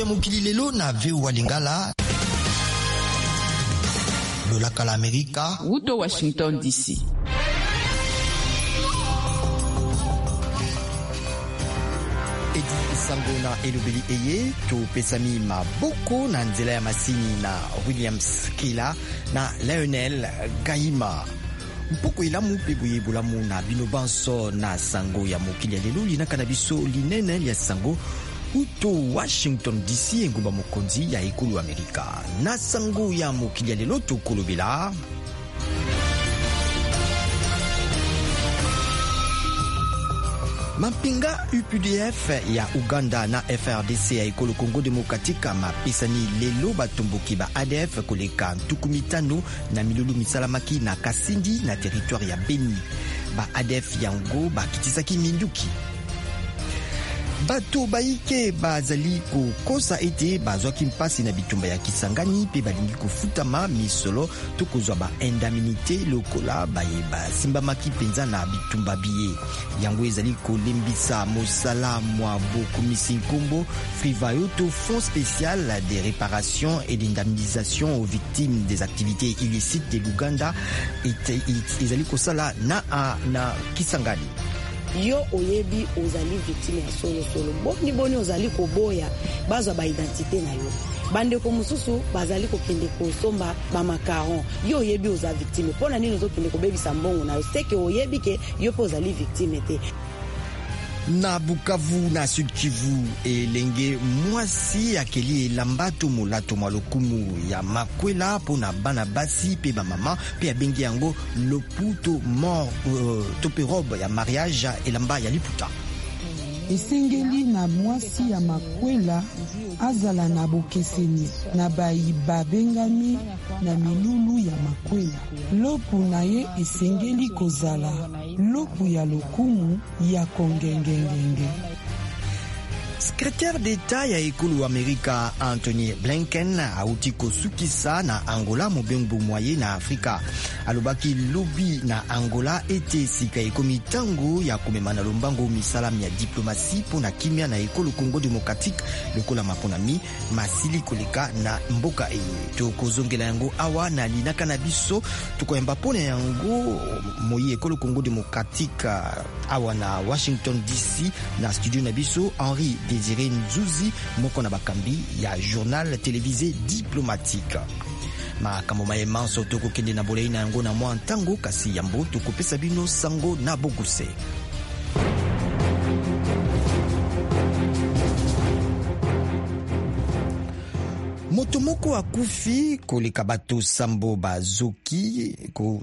ya mokili lelo na VOA Lingala. Lolaka la Amerika. Wuto Washington DC. Edi Sango na elobeli eye to pesami maboko na nzela ya masini na Williams Kila na Lionel Gaima. Mpoko ilamu pe boye bolamu na bino banso na sango ya mokili ya lelo linaka na biso linene ya sango uto Washington DC engumba mokonzi ya ekulu Amerika. Na sango ya mokili ya lelo to kolobela Mampinga UPDF ya Uganda na FRDC ya ekolo Congo Demokratika mapesani lelo batomboki ba ADF koleka ntukumitano na milulu misalamaki na Kasindi na territoire ya Beni. Ba ADF yango bakitisaki minduki. Bato baike bazali kokosa ete bazwaki mpasi na bitumba ya Kisangani pe balingi kofutama misolo tokozwa ba indemnité lokola baye basimbamaki penza na bitumba biye. Yango ezali kolembisa mosala mwa bokomisi nkombo Frivayoto Fonds spécial de réparation et d'indemnisation aux victimes des activités illicites de l'Uganda ezali kosala na Kisangani. Yo oyebi ozali victime ya solo boni ozali koboya bazwa ba identité na yo bande ko mususu bazali kokende kosomba ba makaron yo oyebi oza victime pona nini ozokende kobebisa mbongo na yo seke oyebi ke yo po ozali victime te. Na Bukavu na Sud Kivu elenge mwasi akeli elambatu molato malokumu ya makwela pona bana basi pe ba mama pe abengi yango loputo mort tope robe ya mariage elamba ya liputa. Esengeli na mwasi ya makwela azala na bokeseni na bayiba bengami na milulu ya makwela. Lopu na ye esengeli kozala lopu ya lokumu ya kongengengenge. Secrétaire d'État ya ekulu Amerika Anthony Blinken auti kosukisa na Angola mobengo moye na Afrika. Alobaki lobi na Angola ete sika ekomi tango ya komemana lombango misalami ya diplomasi pona kimia na ekolo Congo Démocratique lokola maponami masili koleka na mboka eye. Tokozongela yango awa na linaka na biso tukoyemba pona yango moye ekolo Congo Démocratique awa na Washington DC na studio na biso Henri Désiré Nzuzi moko na bakambi ya journal télévisé diplomatique. Makambo mayema soto kokende na bolei na yango na mwa ntango kasi yambo tokopesa bino sango na bokuse. Moto moko akufi koleka bato sambo bazoki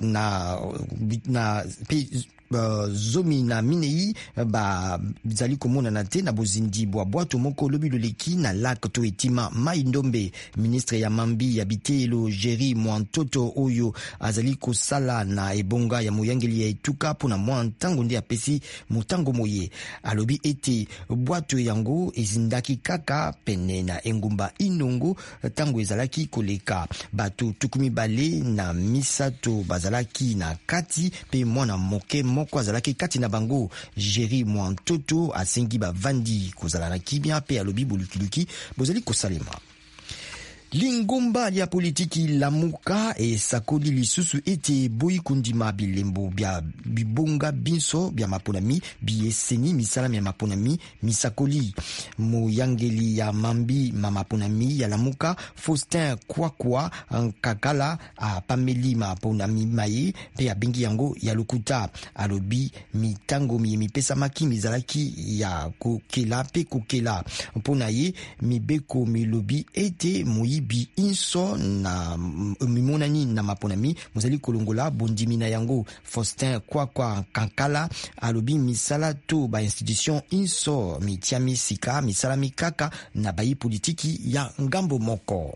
na zomi na minei ba zali komona na te na bozindi bwa bwato moko lobi loleki na lac to etima mai ndombe. Ministre ya mambi ya bitelo Jerry Mwantoto oyo azali kosala na ebonga ya moyangeli ya etuka pona mwa ntango nde apesi motango moye alobi ete bwato yango ezindaki kaka pene na engumba Inongo tango ezalaki koleka. Bato tukumi bale na misato bazalaki na kati pe mwana moke moko azalaki kati na bango. Jerry Mwantoto asengi bavandi kozala na kimia pe alobi bolukiluki bozali kosalema. Lingomba ya politiki lamuka e sakoli lisusu ete boyi kundima bilembo bya bibonga binso bya maponami bieseni misalami ya maponami misakoli moyangeli ya mambi maponami ya lamuka Faustin Kwakwa Kakala a pameli maponami maye pe abengi yango ya lokuta alobi mitango mipesa maki mizalaki ya kokela pe kokela mpona ye mibeko milobi ete moyi bi inso na mimonani na maponami mozali kolongola bondimi na yango. Faustin Kwakwa Kankala alobi misala to ba institution inso mitiami sika misala mikaka na bayi politiki ya ngambo moko.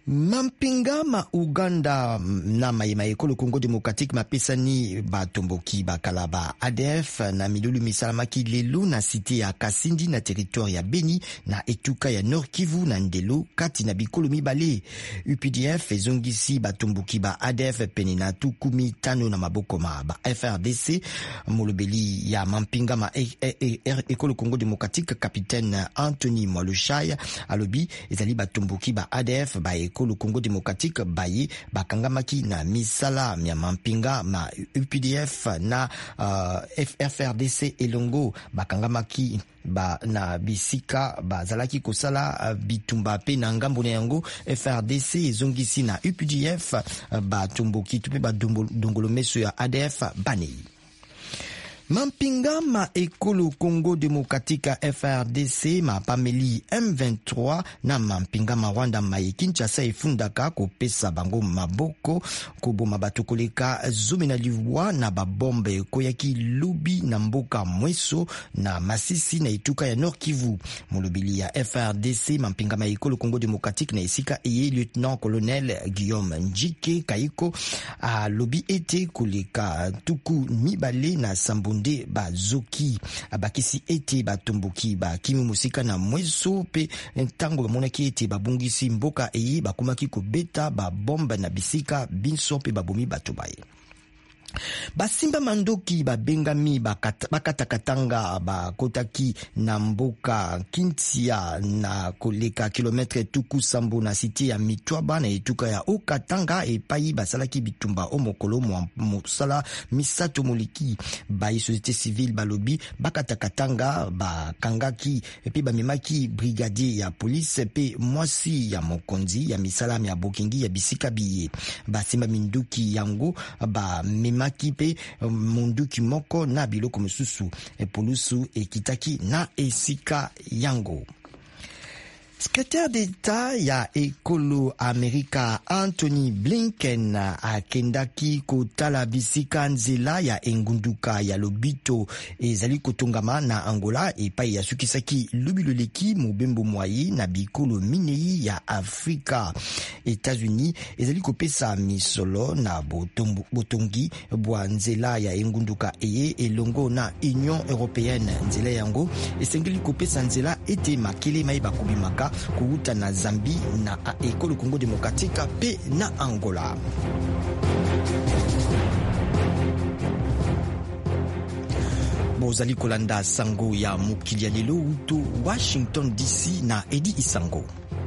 Mampinga ma Uganda na mayema ekolo Congo Démocratique mapesani batomboki bakala ba ADF na milulu misalamaki lelo na cité ya Kasindi na territoire ya Beni na etuka ya Nord Kivu na Ndelo kati na bikolo mibale. UPDF ezongisi batomboki ba ADF pene na tukumi tano na maboko ma ba FRDC. Molobeli ya Mampinga ma ekolo Congo Démocratique capitaine Anthony Mwalushaya alobi ezali batomboki ba ADF ba ekolo Congo Démocratique baye bakangamaki na misala ya Mampinga ma UPDF na FRDC elongo bakangamaki ba na bisika bazalaki kosala bitumba pe na ngambo na yango. FRDC ezongisi na UPDF batomboki tupe badongolo meso ya ADF banei. Mampinga ma ekolo Congo Démocratique FRDC ma pameli M23 na Mampinga ma Rwanda ma Kinshasa efundaka kopesa bango maboko koboma bato koleka zomi na liwa na babombe koyaki lubi na mboka Mweso na Masisi na etuka ya Nord Kivu. Molobili ya FRDC Mampinga ma ekolo Congo Démocratique na esika eye lieutenant colonel Guillaume Njike Kaiko a lobi ete koleka tuku mibale na Sambunde bazoki abakisi ete batomboki bakimi musika na Mweso pe ntango bamonaki ete babungisi mboka eye bakomaki kobeta babomba na bisika binso pe babomi bato baye. Basimba mandoki babengami bakatakatanga bakotaki na mboka Kintia na koleka kilometre tuku sambo na siti ya Mitwaba na etuka ya Okatanga epai basalaki bitumba omokolo mosala misato moliki ba société civile balobi bakatakatanga bakangaki epi bamemaki brigadier ya police pe mwasi ya mokonzi ya misala ya bokingi ya bisika biye. Basimba minduki yango ba makipe munduki moko na biloko mosusu epolusu ekitaki na esika yango. Secrétaire d'État ya ekolo Amerika Anthony Blinken akendaki kotala bisika nzela ya engunduka ya lobito ezali kotongama na Angola epai ya sukisaki lubiloleki mobembo mwai na bikolo minei ya Afrika. États-Unis ezali kopesa misolo na botongi bwa nzela ya engunduka eye elongo na Union Européenne. Nzela yango esengeli kopesa nzela ete makele mai bakubimaka kuuta na Zambie na ekolo Congo Démocratique pe na Angola. Bozali kolanda sango ya mukili ya lelo uto Washington DC na Edi Isango.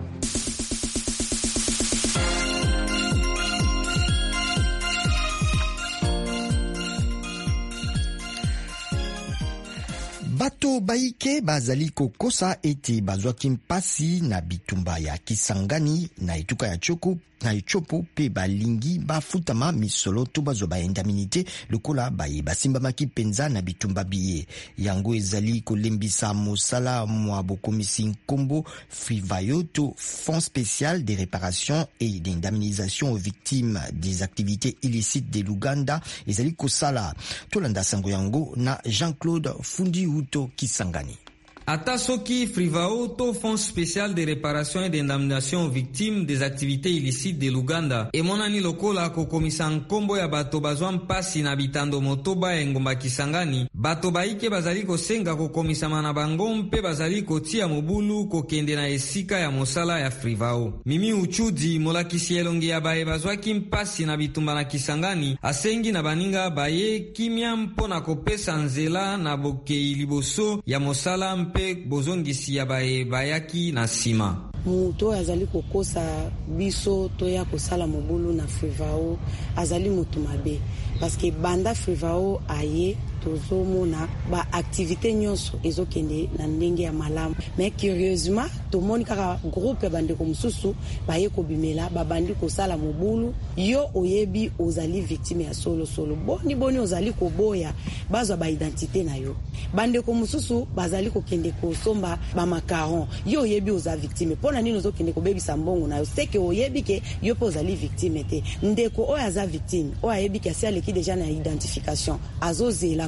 Bato baike bazali kokosa ete bazwaki mpasi na bitumba ya Kisangani na etuka ya Chopo pe balingi bafutama misolo to bazwa baindaminite lokola baye basimbamaki penza na bitumba biye. Yango ezali kolembisa mosala mwa bokomisi nkombo Frivayo to Fonds spécial de réparation et d'indemnisation aux victimes des activités illicites de l'Ouganda ezali kosala. Tolanda sango yango na Jean-Claude Fundi Uto Kisangani. Ata soki Frivao to Fonds spécial de réparation et d'indemnisation aux victimes des activités illicites de l'Ouganda emonani lokola kokomisa nkombo ya bato bazwa mpasi na bitando motoba ya ngomba Kisangani, bato baike bazali kosenga kokomisama na bango mpe bazali kotia mobulu kokende na esika ya mosala ya Frivao. Mimi Uchudi, molakisi elongi ya baye bazwaki mpasi na bitumba na Kisangani, asengi na baninga baye kimia mpona kopesa nzela na bokei liboso ya mosala mpe bozongisi ya baye bayaki na sima. Muto azali kokosa biso to ya kosala mobulu na Frivao azali mutu mabe parce que banda Frivao aye tozomona ba activité nyonso ezokende na ndenge ya malamu. Mais curieusement tomoni kaka groupe bande ko mususu baye ko bimela babandi kosala mobulu yo oyebi ozali victime ya solo boni ozali ko boya bazwa ba identité na yo. Bande ko mususu bazali ko kende ko somba ba makaron yo oyebi oza victime pona nini ozokende ko bebisa mbongo na yo seke oyebi ke yo po ozali victime te ndeko o aza victime o ayebi ke asiale ki déjà na identification azozela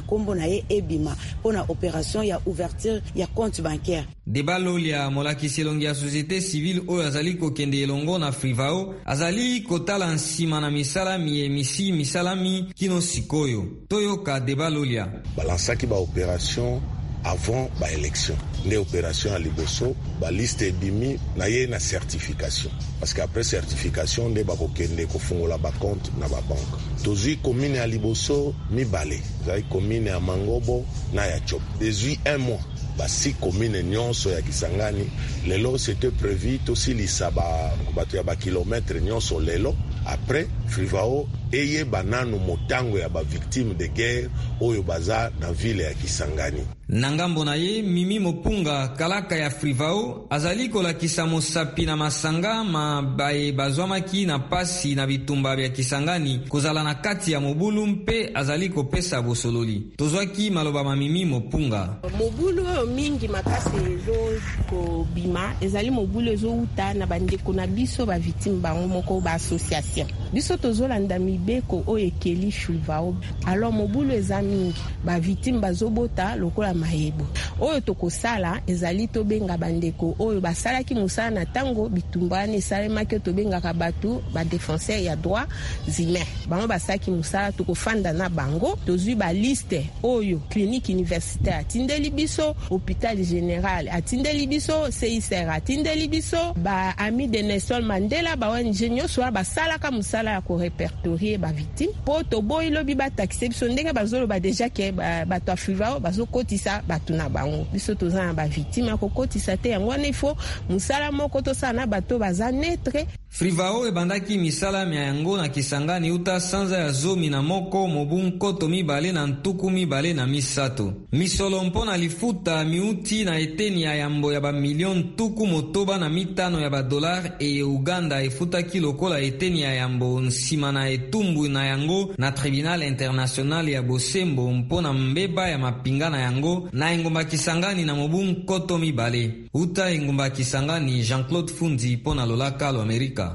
kombo na ye ebima pona opération ya ouverture ya compte bancaire. Debalolia molakisi elongi ya société civile oyo azali kokende elongo na Frivao azali kotala nsima na misalami emisi misalami kino sikoyo. Toyoka Debalolia. Balansaki ba opération avant ba élection. Des opérations à Liboso, ba liste ebimi na ye na certification. Parce qu'après certification, nde bakokende kofungola ba compte na ba banque. Tozui commune à Liboso mibale. Zai commune à Mangobo na ya Chop. Depuis un mois, ba 6 communes nyonso ya Kisangani. Lelo c'était prévu tosi lisaba bato ya ba kilomètre nyonso lelo. Après Frivao eye bananu motango ya ba victime de guerre oyo baza na ville ya Kisangani. Nangambo na ye Mimi Mopunga kalaka ya Frivao azali kolakisa mosapi na masanga mabaye bazwamaki na pasi na bitumba bya Kisangani kozala na kati ya mobulu mpe azali kopesa bosololi. Tozwaki maloba ma Mimi Mopunga. Mobulu mingi makasi ezo ko bima ezali mobulu ezo uta na bandeko na biso ba victime bango moko ba association. Biso tozolanda mibeko oyo ekeli Frivao. Alors mobulu eza mingi ba victime bazobota lokola mahebo. Oyo tokosala ezali tobenga bandeko oyo basalaki musala na tango bitumbani salemaki tobenga batu ba défenseur ya droit humains. Bango basaki musala tokofanda na bango tozui ba liste oyo clinique universitaire atindeli biso hôpital général atindeli biso CICR atindeli biso ba ami de Nelson Mandela ba ONG nyonso basalaka musala ya ko répertorier ba victime po to boy lobi ba taxer biso ndenge bazolo ba déjà ke ba to Frivao bazokotisa batu na bango biso tozana ba victime akokotisa te yango wana ifo musala moko tosana bato baza netre. Frivao ebandaki misala mia yango na Kisangani uta sanza ya zomi na moko mobu nkoto mibale na ntuku mibale na misato. Misolo mpona lifuta miuti na eteni ya yambo ya ba milion tuku motoba na mitano ya ba dolar e Uganda efutaki lokola eteni ya yambo nsima na etumbu na yango na tribunal international ya Bosembo mpona mbeba ya mapinga na yango na engumba Kisangani na mobu nkoto mibale. Uta engumba Kisangani Jean-Claude Fundi pona lolaka lo Amerika.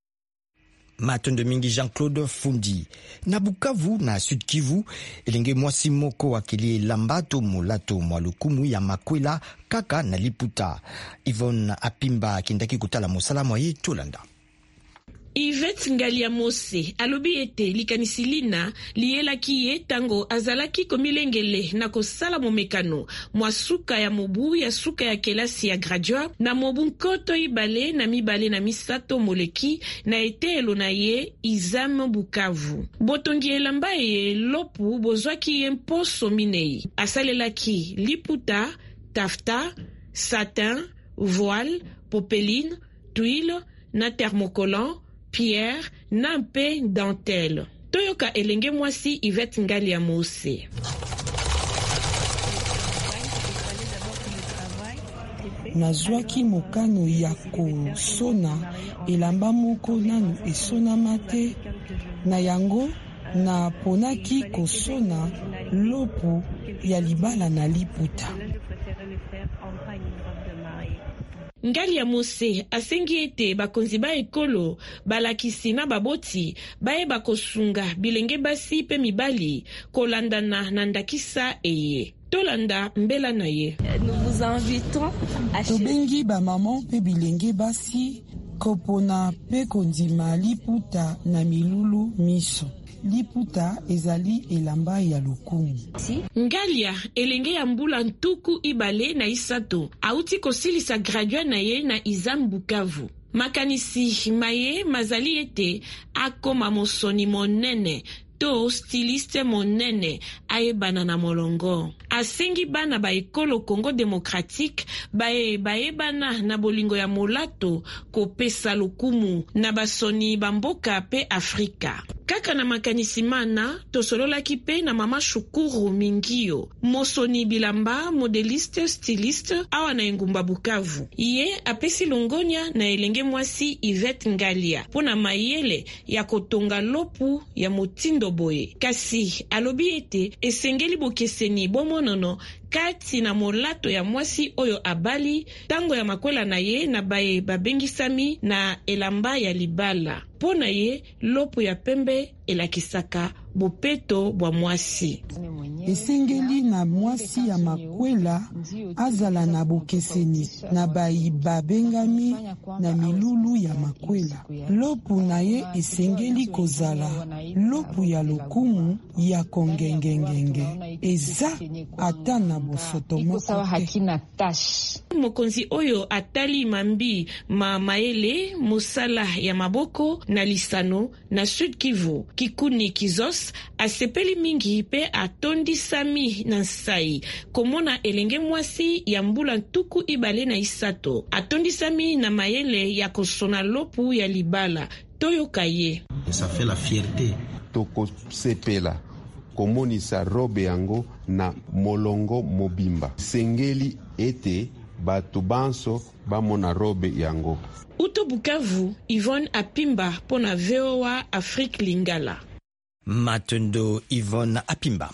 Matondo mingi Jean-Claude Fundi. Na Bukavu na Sud Kivu, elenge mwasi moko wakili lambato mulato mwalukumu ya makwela kaka na liputa. Yvonne Apimba kindaki kutala musala mwaye Tolanda. Yvette Ngalia Mose alobi ete likanisi lina lielaki ye tango azalaki komilengele na kosala momekano mwasuka ya mobu ya suka ya kelasi ya gradua na mobu nkoto ibale na mibale na misato moleki na etelo na ye Izam Bukavu. Botongi elamba ye lopu bozwaki ye mposo minei. Asalelaki liputa, tafta, satin, voile, popeline, tuile na thermocollant, pierre, na mpe dentelle. Toyoka elenge mwasi Yvette Ngalia Mose. Nazwaki mokano ya kosona elamba moko nanu esonama te na yango na ponaki kosona lopo ya libala na liputa. Ngalia Mose asengi ete bakonzi ba ekolo balakisi na baboti baye bakosunga bilenge basi pe mibali kolandana na ndakisa eye. Tolanda mbela na ye. Nous vous invitons à tobengi ba maman pe bilenge basi kopona pe kondima liputa na milulu miso. Liputa ezali elamba ya lokumu. Ngalia elenge ya mbula ntuku ibale na isato auti kosilisa gradua na ye na Izam Bukavu. Makanisi maye mazali ete akoma mosoni monene to styliste monene ayebana na molongo. Asengi bana ba ekolo Congo Démocratique baye bana na bolingo ya molato kopesa lokumu na basoni bamboka pe Afrika. Kaka na makanisi mana tosololaki pe na mama Shukuru Mingio mosoni bilamba modeliste styliste awa na engumba Bukavu. Iye apesi longonya na elenge mwasi Yvette Ngalia pona mayele ya kotonga lopu ya motindo boye. Kasi alobi ete esengeli bokeseni bomonono kati na molato ya mwasi oyo abali tango ya makwela na ye na baye babengisami na elamba ya libala. Pona ye lopo ya pembe elakisaka bopeto bwa mwasi. Esengeli na mwasi ya makwela azala na bokeseni na bayiba bengami na milulu ya makwela. Lopu na ye esengeli kozala lopu ya lokumu ya kongengengenge eza ata na bosoto moko te. Mokonzi oyo atali mambi mayele mosala ya maboko na lisano na Sud Kivu. Kikuni Kizos asepeli mingi pe atondisami na nsai komona elenge mwasi ya mbula ntuku ibale na isato. Atondisami na mayele ya kosona lopu ya libala toyoka ye. Ça fait la fierté. Toko sepela komonisa robe yango na molongo mobimba. Sengeli ete bato banso bamona robe yango. Uto Bukavu, Yvonne Apimba pona VOA Afrique Lingala. Matondo Yvonne Apimba.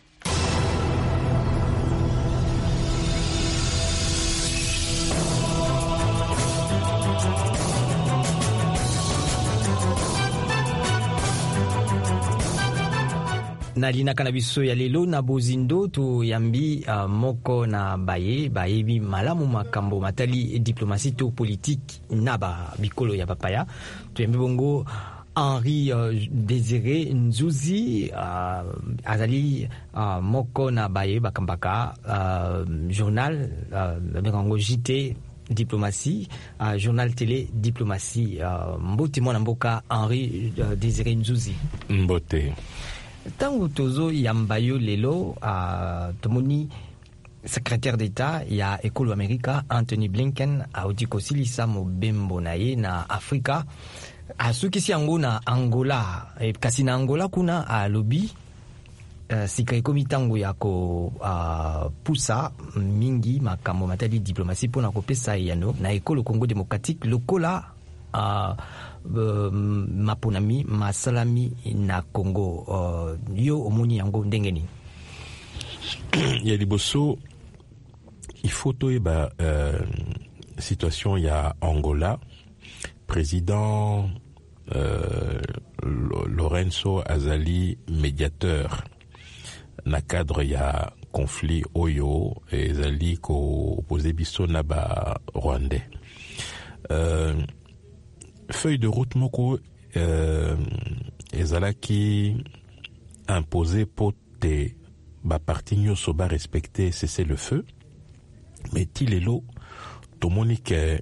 Nalinaka na biso ya lelo na bozindo to yambi moko na bayebi malamu makambo matali diplomasi to politique naba bikolo ya papaya to yambi bongo Henri Désiré Nzuzi azali moko na bakambaka journal bengango JT diplomatie journal télé diplomatie mbote mwana mboka Henri Désiré Nzuzi mbote. Tango tozo yambayo lelo tomoni secrétaire d'État ya Ekolo Amerika Anthony Blinken auti kosilisa mobembo na ye na Afrika asukisi yango na Angola kasi na Angola kuna alobi sika ekomi tango ya ko pusa mingi makambo matali diplomasi pona kopesa yano na Ekolo Congo démocratique lokola maponami masalami na Congo yo omoni yango ndengeni ya liboso il faut toyeba situation ya Angola président Lorenzo Azali médiateur na cadre ya conflit oyo ezali ko opposé biso na ba Rwandais feuille de route moko ezalaki imposé pour te ba parti nyonso ba respecter cesser le feu mais tilelo tomoni ke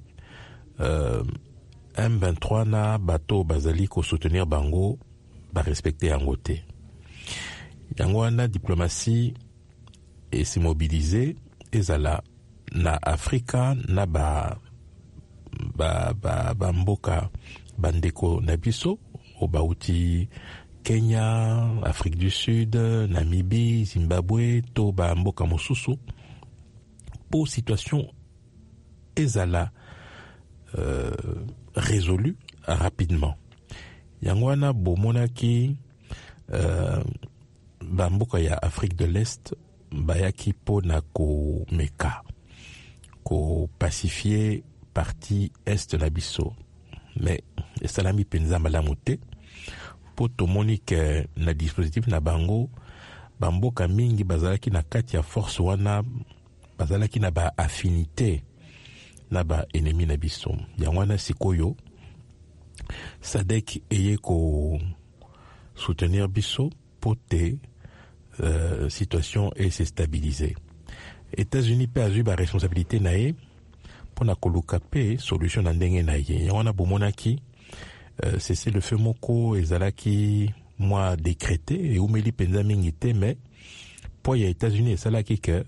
M23 na bato bazali ko soutenir bango ba respecter yango te yango wana diplomatie et se mobiliser ezala na Afrika na ba mboka bandeko na biso obauti Kenya, Afrique du Sud, Namibie, Zimbabwe, to ba mboka mosusu pour situation ezala résolue rapidement. Yangwana bomonaki ba mboka ya Afrique de l'Est bayaki po na ko meka ko pacifier partie est na biso mais esalami penza malamu te po tomoni ke na dispositif na bango bamboka mingi bazalaki na kati ya force wana bazalaki na ba affinité na ba ennemi na biso yango wana sikoyo SADC eye ko soutenir biso po te situation et se stabiliser. États-Unis pe azui ba responsabilité na ye pona koluka pe solution na ndenge na ye yango wana bomonaki cesser le feu moko ezalaki moi décrété et umeli penza mingi te mais po ya États-Unis esalaki que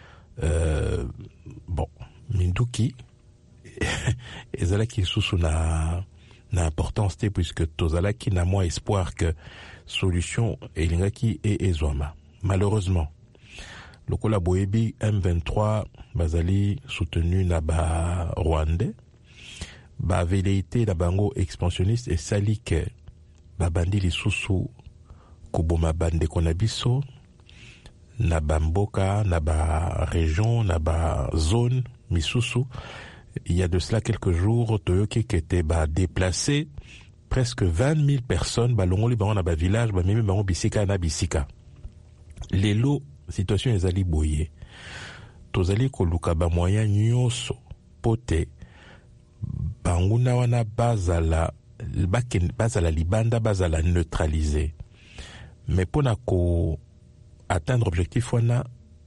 bon minduki ezalaki susu na importance te puisque tozalaki na moi espoir que solution elingaki et ezwama malheureusement lokola boyebi M23 bazali soutenu na ba Rwandais ba velleité na bango expansionniste et sali ke ba bandi lisusu koboma bandeko na biso na bamboka na ba région na ba zone misusu. Il y a de cela quelques jours toyoki qui était déplacé presque 20 000 personnes balongoli bango na ba village ba mimi bango bisika na bisika. Lelo situation ezali boye. Tozali koluka ba moyen nyonso pote banguna wana bazala libanda bazala neutraliser. Mais pour atteindre l'objectif wana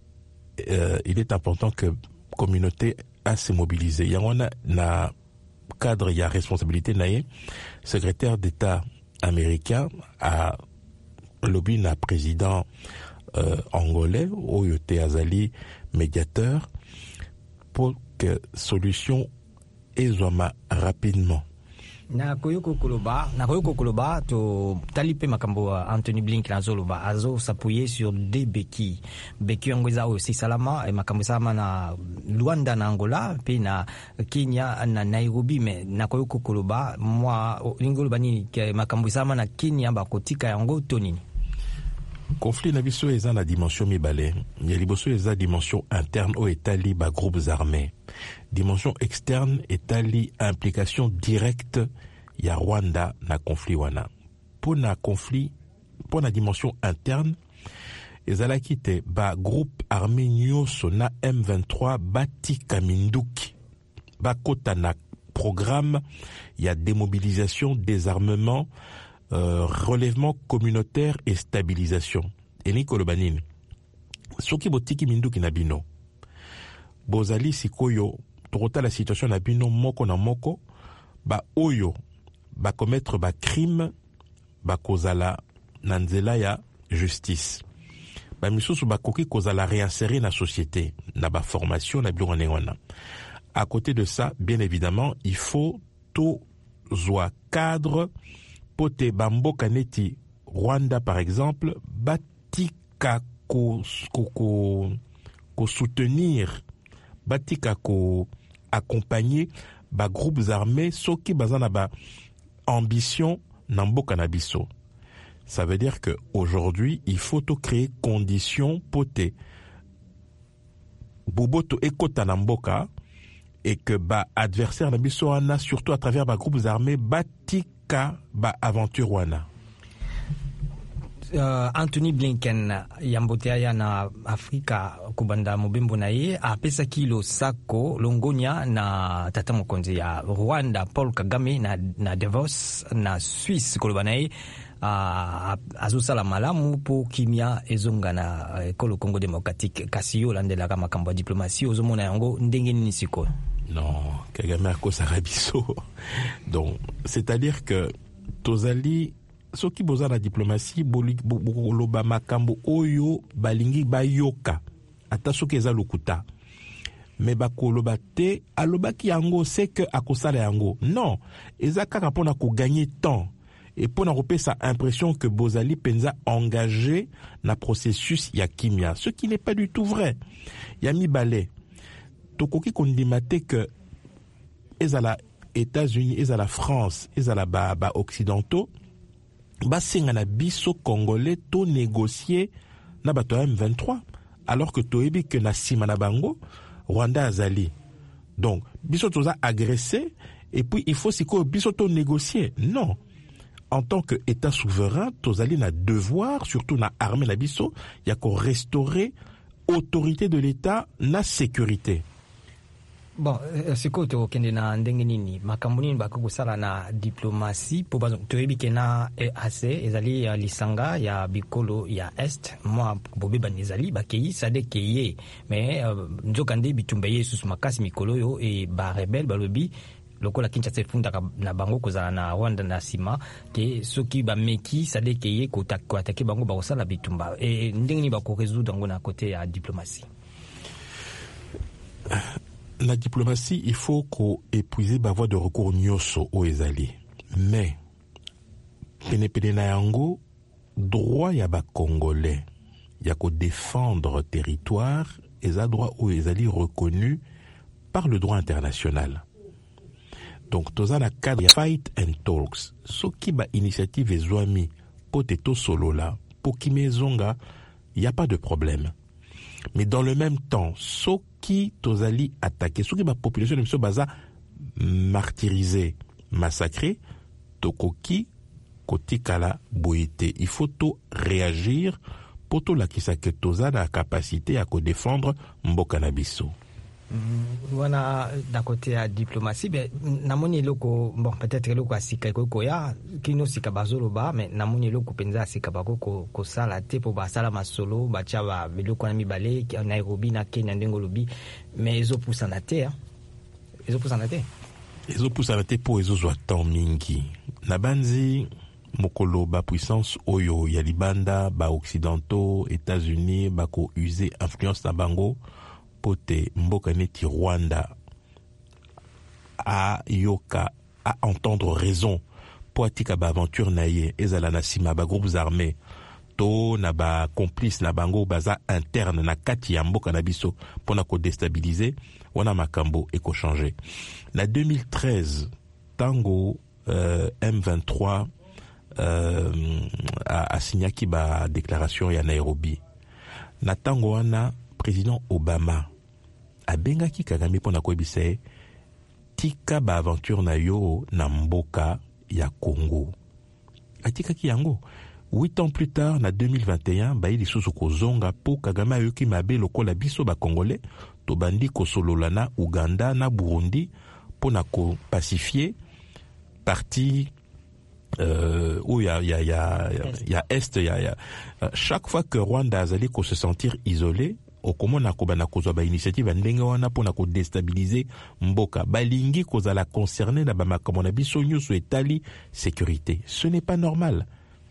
il est important que communauté a se mobiliser. Yangona na cadre ya responsabilité naye secrétaire d'État américain a lobby na président angolais oyote azali médiateur pour que solution ezwama rapidement. Na koyoko koloba to talipe makambo Anthony Blinken azoloba azo s'appuyer sur des béquilles yango aussi salama et makambo sama na Luanda na Angola pe na Kenya na Nairobi. Mais na koyoko koloba moi lingoloba nini ke makambo sama na Kenya bakotika yango tonini. Conflit na biso eza na dimension mibale. Ya liboso eza dimension interne o etali ba groupes armés. Dimension externe etali implication directe ya Rwanda na conflit wana. Pona conflit, pona dimension interne ezalaki te ba groupe armé nyonso na M23 batika minduki bakota na programme ya démobilisation, désarmement, relèvement communautaire et stabilisation. Eni kolobanini soki botiki minduki na bino bozali sikoyo tokota la situation na bino moko na moko ba oyo ba commettre ba crime ba kozala na nzela ya justice ba misusu ba koki kozala réinsérer na société na ba formation na biloko wana. À côté de ça, bien évidemment, il faut tout zwa cadre pote bamboka neti Rwanda par exemple batika ko soutenir batika ko accompagner ba groupes armés soki bazana ba ambition na mboka na biso. Ça veut dire que aujourd'hui il faut to créer conditions pote boboto ekota na mboka et que ba adversaire na biso wana surtout à travers ba groupes armés batika ba aventure wana. Anthony Blinken yambote aya na Afrika kubanda mobembo na ye apesaki losako longonya na tata mokonzi ya Rwanda Paul Kagame na Davos na Suisse koloba na ye azosala malamu po kimia ezonga na ekolo Congo démocratique kasi yo landelaka makambo ya diplomatie ozomona yango ndenge nini sikoyo. Non, Kagame akosaka biso. Donc c'est-à-dire que tozali soki boza na diplomatie boloba makambo oyo balingi bayoka ata soki eza lokuta mais bakoloba te alobaki yango c'est que akosala yango. Non, eza kaka mpona kogagner temps et mpona kopesa impression que bozali penza engagé na processus ya kimia, ce qui n'est pas du tout vrai. Ya mibale tokoki kondima te que ezala États-Unis, ezala France, ezala ba occidentaux basenga na biso congolais to négocier na bato M23 alors que toyebi que na sima na bango Rwanda azali. Donc biso toza agressé et puis il faut siko biso to négocier. Non, en tant que état souverain tozali na devoir surtout na armée na biso ya ko restaurer autorité de l'état na sécurité. Bon, siko to kende na ndenge nini makambo nini bakosala na diplomatie po bazo toyebi kena EAC ezali lisanga ya bikolo ya est moi bobeba nezali bakeyi sadekeye mais nzokande bitumba yesu makasi mikolo yo e ba rebelle balobi lokola Kinshasa efundaka na bango kozala na Rwanda na sima ke soki ba meki sadekeye ko attaquer bango bakosala bitumba e ndenge nini bako résoudre ngo na côté ya diplomatie. La diplomatie, il faut qu'on épuise la voie de recours nyoso au ezali. Mais, penepene na yango, droit ya ba Congolais, ya ko défendre territoire, eza droit au ezali reconnu par le droit international. Donc, toza na cadre ya fight and talks. Soki ba initiative ezwami, poteto solo la, pokime zonga, y a pas de problème. Mais dans le même temps, soki tozali attaqué, soki ba population de miso baza martyrisé, massacré, tokoki kotikala boite. Il faut tout réagir pour tout la kisake toza na capacité à défendre mboka na biso. Wana d'un côté ya diplomatie, ben namoni loko bon peut-être loko asika ko ya kino sika bazolo ba, mais namoni loko penza sika bako ko sala te po ba sala masolo ba chaba biloko na mibale ki Nairobi na Kenya ndengo lobi, mais ezo pusana te ezo pusana te po ezo zwa temps mingi na banzi mokolo ba puissance oyo ya libanda ba occidentaux États-Unis ba ko user influence na bango pote mboka neti Rwanda a yoka a entendre raison po atika ba aventure na ye ezala na sima ba groupes armés to na ba complice na bango baza interne na kati ya mboka na biso pona ko déstabiliser wana makambo eko changer. Na 2013 tango M23 a signaki ba déclaration ya Nairobi. Na tango wana président Obama abengaki Kagame pona koyebisa tika ba aventure na yo na mboka ya Congo. Atikaki yango 8 ans plus tard na 2021 bayi lisusu kozonga po Kagame ayoki mabe lokola biso ba Congolais to bandi kosolola na Uganda na Burundi pona ko pacifier parti où il y a est chaque fois que Rwanda azali ko se sentir isolé okomona ko bana kozwa ba initiative ndenge wana pona ko déstabiliser mboka balingi kozala concerné na ba makambo na biso nyuso etali sécurité. Ce n'est pas normal.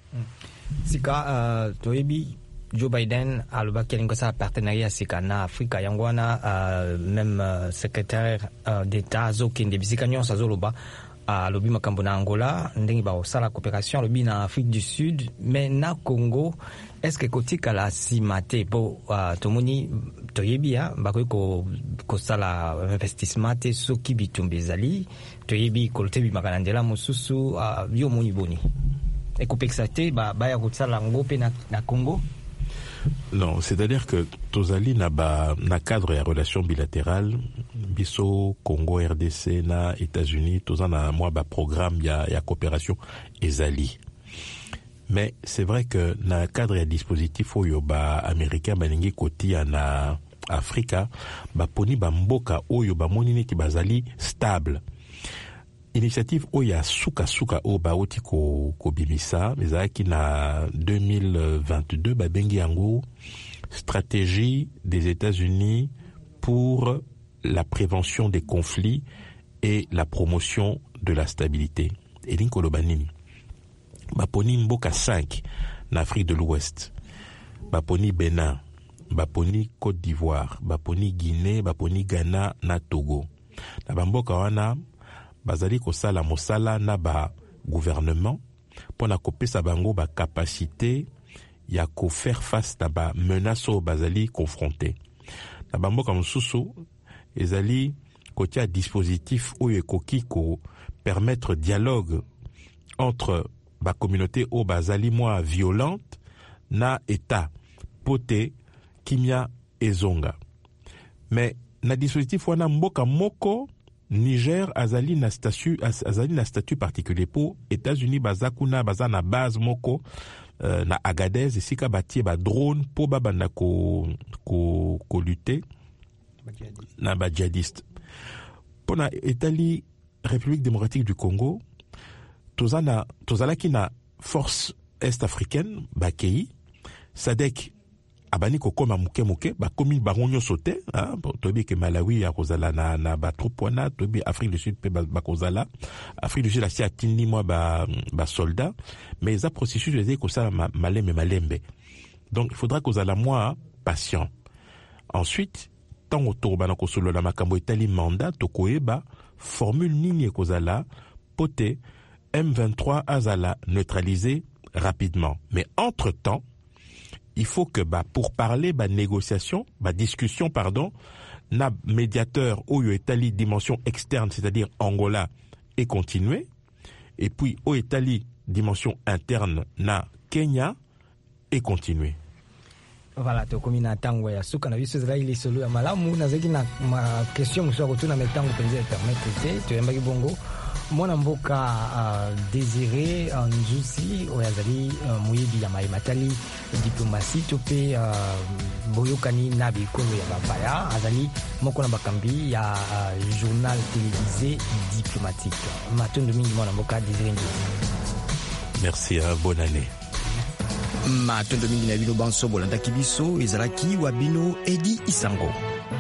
Sika toebi Joe Biden alobaki alingo sa partenariat sika na Afrika yango wana même secrétaire d'État azokende bisika nyonso azoloba alobi makambo na Angola ndenge ba osala coopération alobi na Afrique du Sud, mais na Congo est-ce que kotika la simate po tomoni toyebi ya bakoy ko sala investissement te soki bitumbe zali toyebi kolotebi makanandela mususu yo moni boni et kopexate ba ya kosala ngope na Congo. Non, c'est-à-dire que tozali na cadre ya relation bilatérale biso Congo RDC na États-Unis tozana moi ba programme ya coopération ezali. Mais c'est vrai que na cadre ya dispositif oyo ba américain balingi kotia na Afrika ba poni ba mboka oyo ba moni neti bazali stable. Initiative oya suka o baoti ko bimisa ezaki na 2022 ba bengi yango stratégie des États-Unis pour la prévention des conflits et la promotion de la stabilité. Elinko lobanini baponi mboka 5 na Afrique de l'Ouest, baponi Bénin, baponi Côte d'Ivoire, baponi Guinée, baponi Ghana na Togo. Na bamboka wana bazali kosala mosala na ba gouvernement pona kopesa bango ba capacité ya ko faire face na ba menaces bazali confronté. Na bamboka mosusu ezali kotia dispositif oyo ekoki ko permettre dialogue entre ba communauté o bazali moins violente na état pote kimia ezonga. Mais na dispositif wana mboka moko Niger azali na statut particulier pour États-Unis bazakuna bazana base moko na Agadez esika batie ba drone po babanda ko lutter na ba djihadiste. Pona Italie République démocratique du Congo tozalaki na force est-africaine bakei SADC abani kokoma muke bakomi baronyo sauté tobi ke Malawi ya kozala na ba troupe wana tobi Afrique du Sud pe bakozala Afrique du Sud la sia tindi moi ba soldats, mais ça processus de ko ça malembe. Donc il faudra kozala moi patient. Ensuite tant autour bana ko solo la makambo etali mandat to koeba formule nini kozala poté M23 azala neutralisé rapidement. Mais entre-temps il faut que pour parler négociation, discussion na médiateur oyo etali dimension externe, c'est-à-dire Angola, et continuer, et puis o etali dimension interne na Kenya et continuer. Voilà, to komina tango ya suka na biso zela ile solo ya malamu na zeki na question so ko tuna metango penze permettre te to yamba bongo mwana mboka Désiré Nzusi oyo azali moyebi ya matali diplomatie to mpe boyokani na bikolo ya bapaya azali moko na bakambi ya journal télévisé diplomatique. Matondo mingi mwana mboka Désiré Nzusi. Merci, bonne année. Matondo mingi na bino banso bolanda kibiso ezalaki wa bino Edi Isango.